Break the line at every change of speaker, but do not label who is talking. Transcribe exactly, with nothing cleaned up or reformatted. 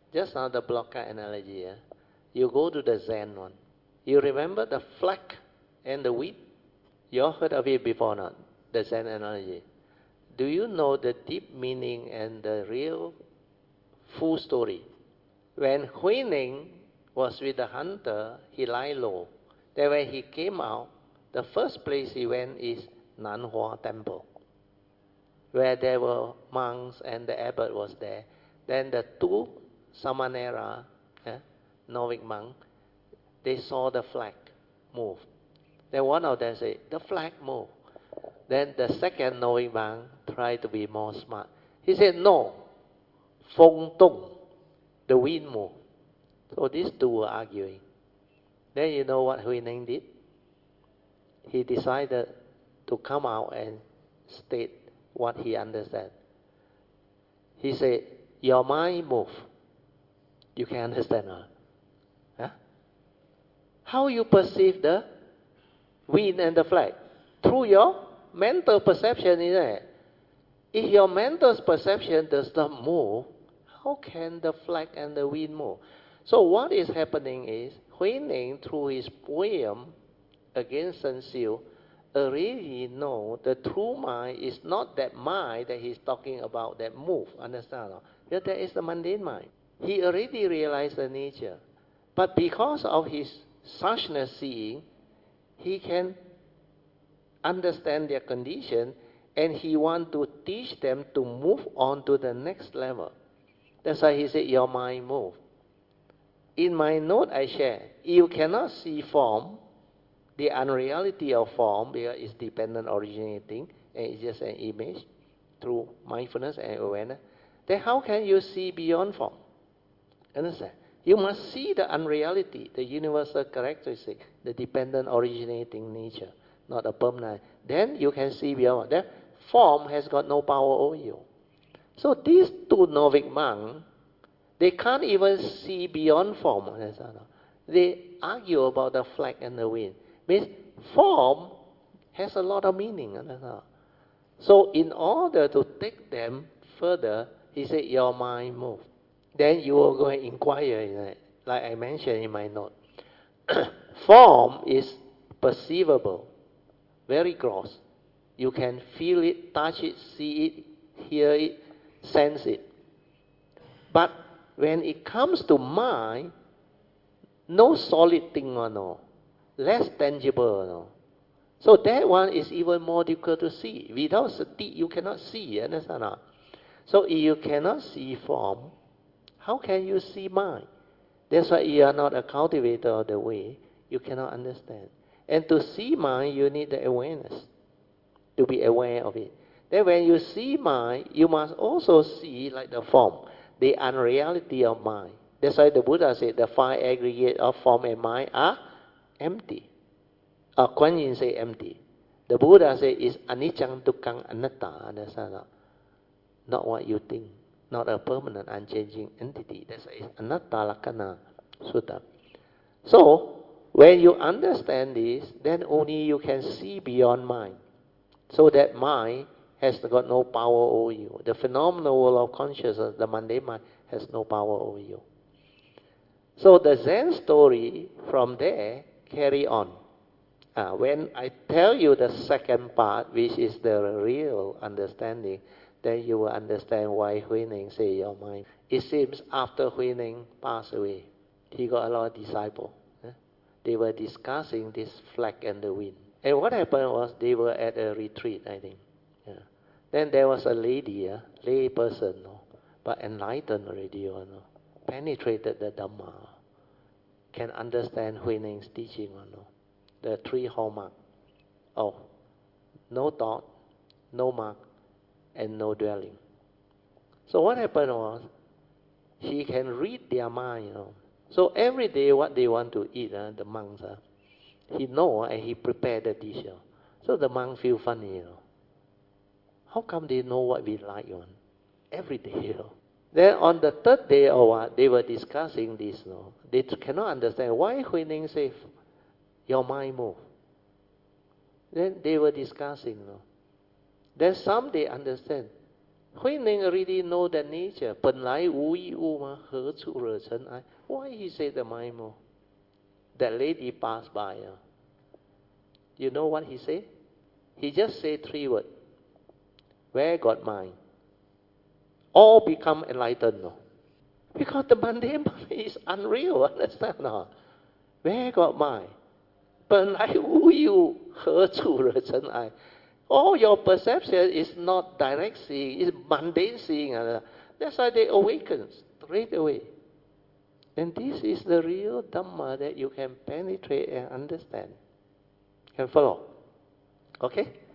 Just now the blocker analogy. Yeah? You go to the Zen one. You remember the flax and the wheat? You all heard of it before not? The Zen analogy. Do you know the deep meaning and the real full story? When Huining was with the hunter, he lay low. Then when he came out, the first place he went is Nanhua Temple, where there were monks and the abbot was there. Then the two Samanera, eh, Nordic monk, they saw the flag move. Then one of them said, the flag moved. Then the second Nordic monk tried to be more smart. He said, no, Feng Dong, the wind moved. So these two were arguing. Then you know what Hui Ning did? He decided to come out and state what he understands. He said, your mind move. You can understand, huh? Huh? How you perceive the wind and the flag? Through your mental perception, isn't it? If your mental perception does not move, how can the flag and the wind move? So what is happening is, Hui Ning, through his poem against Sun Xiu, already know the true mind is not that mind that he's talking about that move. Understand? That there is the mundane mind. He already realized the nature. But because of his suchness seeing, he can understand their condition, and he wants to teach them to move on to the next level. That's why he said, your mind move. In my note I share, you cannot see form, the unreality of form, because it's dependent originating, and it's just an image through mindfulness and awareness. Then how can you see beyond form? Understand? You must see the unreality, the universal characteristic, the dependent originating nature, not a permanent. Then you can see beyond. Then form has got no power over you. So these two Nordic monks, they can't even see beyond form. They argue about the flag and the wind. Means form has a lot of meaning. So in order to take them further, he said, your mind move. Then you will go and inquire in it, like I mentioned in my note. Form is perceivable, very gross. You can feel it, touch it, see it, hear it, sense it. But when it comes to mind, no solid thing or no, less tangible. No. So that one is even more difficult to see. Without sati, you cannot see. Understand? So if you cannot see form, how can you see mind? That's why you are not a cultivator of the way. You cannot understand. And to see mind, you need the awareness, to be aware of it. Then when you see mind, you must also see like the form, the unreality of mind. That's why the Buddha said the five aggregates of form and mind are empty. Uh, Kuan Yin say empty. The Buddha said it's anicca dukkha anatta. Understand? Not what you think. Not a permanent, unchanging entity. That's why it's anatta lakkhana sutta. So, when you understand this, then only you can see beyond mind. So that mind has got no power over you. The phenomenal world of consciousness, the mundane mind, has no power over you. So the Zen story from there carry on. Uh, when I tell you the second part, which is the real understanding, then you will understand why Hui Ning say your mind. It seems after Hui Ning passed away, he got a lot of disciples. Eh? They were discussing this flag and the wind. And what happened was they were at a retreat, I think. Yeah. Then there was a lady, a lay person, no? But enlightened already, you know, penetrated the Dhamma, can understand Hui Ning's teaching or no. The three hallmarks of no thought, no mark, and no dwelling. So what happened was, he can read their mind, you know. So every day what they want to eat, uh, the monks, uh, he know and he prepared the dish. Uh. So the monks feel funny, you know. How come they know what we like, you know? Every day, you know. Then on the third day or what, they were discussing this, you know. They cannot understand why Hui Ning says, your mind move. Then they were discussing, you know. Then some they understand. Hui Ning already know the nature. 本来无一物嘛，何处惹尘埃? Why he say the Maimo? That lady passed by. Uh, you know what he said? He just said three words. Where got mine? All become enlightened. No? Because the mundane is unreal. Understand? No? Where got mine? 本来无一物，何处惹尘埃? All your perception is not direct seeing, it's mundane seeing. That's why they awaken straight away. And this is the real Dhamma that you can penetrate and understand. Can follow? Okay?